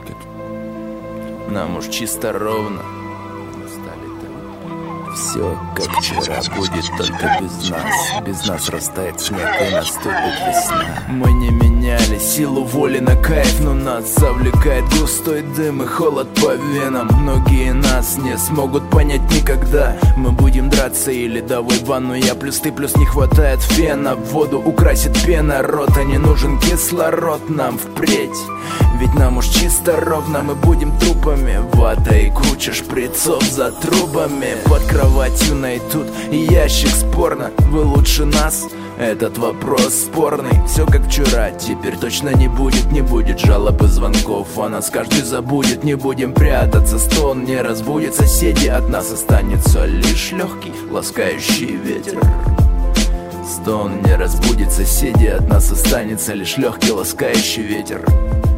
будет. Нам уж чисто ровно. Все, как вчера, будет только без нас. Без нас растает снег и наступит весна. Мы не меняли силу воли на кайф, но нас завлекает густой дым и холод по венам. Многие нас не смогут понять никогда. Мы будем драться или давай ванну я плюс ты плюс не хватает фена. Воду украсит пена рота, не нужен кислород нам впредь. Ведь нам уж чисто ровно, мы будем трупами. Вата и куча шприцов за трубами. Под кроватью найдут ящик спорно. Вы лучше нас? Этот вопрос спорный. Все как вчера, теперь точно не будет жалоб и звонков. А нас каждый забудет, не будем прятаться. Стон не разбудит соседей, от нас останется лишь легкий ласкающий ветер. Стон не разбудит соседей, от нас останется лишь легкий ласкающий ветер.